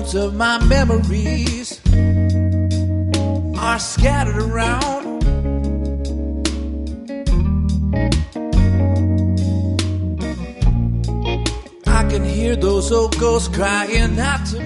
bones of my memories are scattered around. I can hear those old ghosts crying out to